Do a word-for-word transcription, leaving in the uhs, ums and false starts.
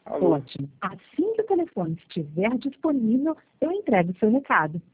Alô? Ótimo. Assim que o telefone estiver disponível, eu entrego o seu recado.